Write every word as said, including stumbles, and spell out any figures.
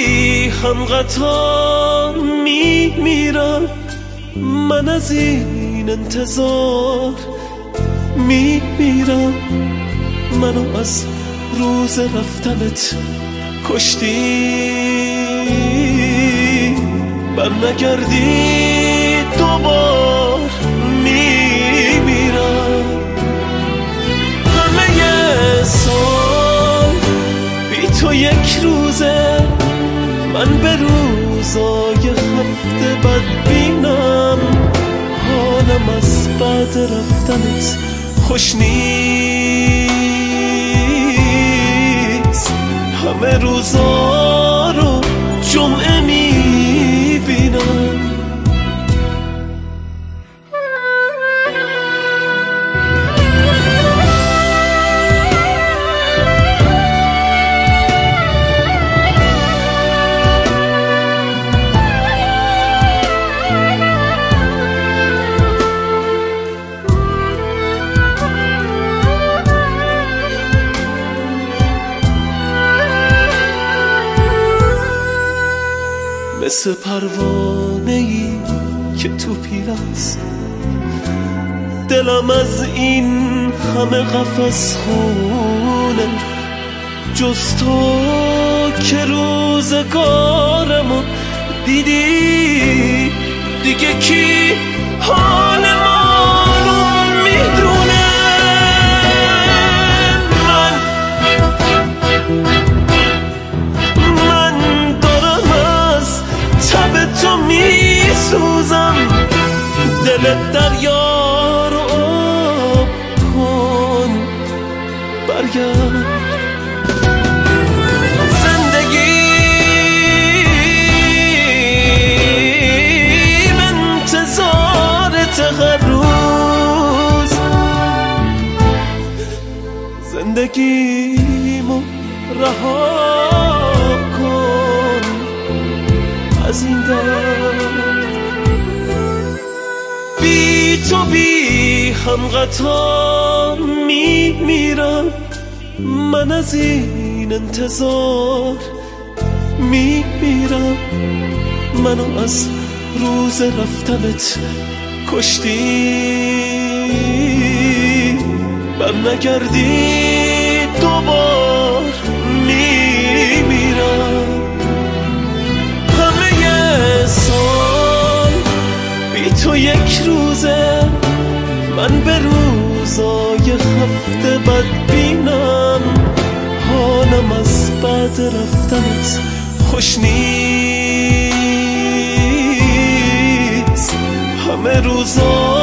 هم قطار میمیرم، من از این انتظار میمیرم. منو از روز رفتنت کشتی، بر نگردی دوبار میمیرم. همه سال بی تو یک روزه، من به روزای هفته بد بینم. حالم از بعد رفتنت خوش نیست، همه روزا رو جمعه میبینم. مثل پروانه ای که تو پیراست، دلم از این همه قفس خونه. جز تو که روزگارمو دیدی، دیگه کی حال ما رو میدونه؟ تو میسوزم، دل دریا رو آب کن، برگرد. زندگی انتظارت هر روز، زندگیمو رها کن از این درد. بی تو بی هم قطار میمیرم، من از این انتظار میمیرم. منو از روز رفتنت کشتی، بر نگردی دوبار میمیرم. سال بی تو یک روزه، من به روزای هفته بد بینم. حالم از بعد رفتنت خوش نیست، همه روزا